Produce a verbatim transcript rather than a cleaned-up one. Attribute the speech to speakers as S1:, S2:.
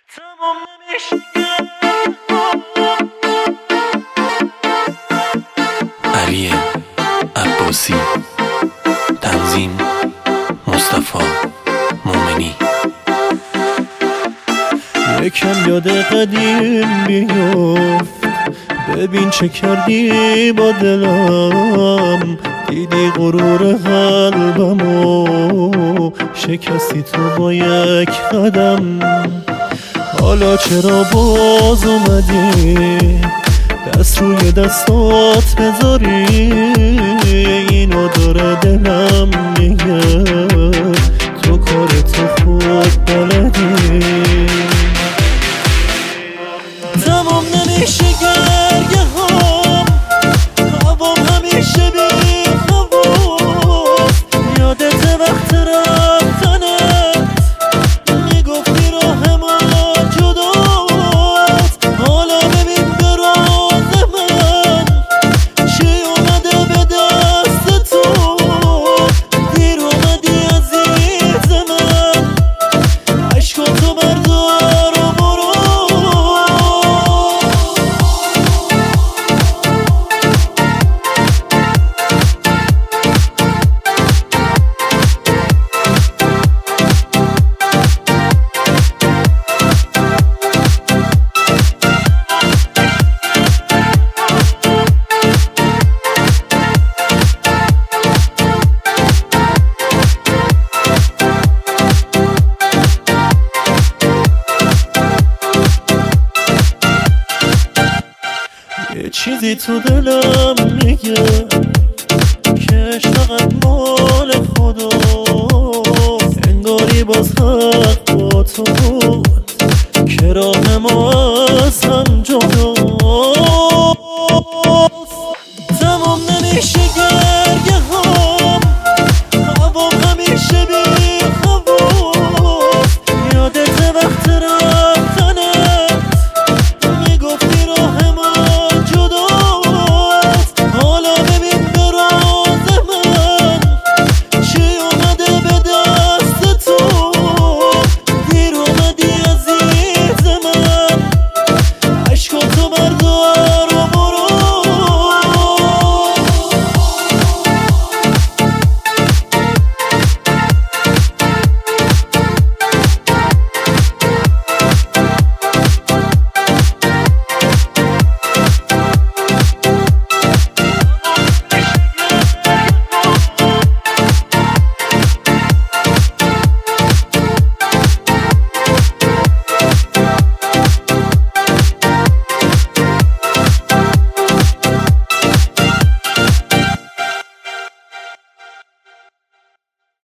S1: تمام نمیشه.
S2: علی عباسی، تنظیم مصطفی مومنی.
S3: یکم یاد قدیم بیفت، ببین چه کردی با دلم. دیدی غرور قلبمو شکستی تو با یک قدم. حالا چرا باز اومدی دست روی دستات بذاری؟ اینو داره دلم میگه تو کارتو خود بلدی. تمام نمیشه گرگه هم، هوام همیشه بی خواست. یادت وقت رفتنت میگفتی راه ما جداست. حالا ببین به راز من چی اومده به دست تو. دیر اومدی عزیز من، عشقاتو بردار و برو. یه چیزی تو دلم میگه که عشق فقط مال خداست. انگاری باز حق با تو بود که راه ما از هم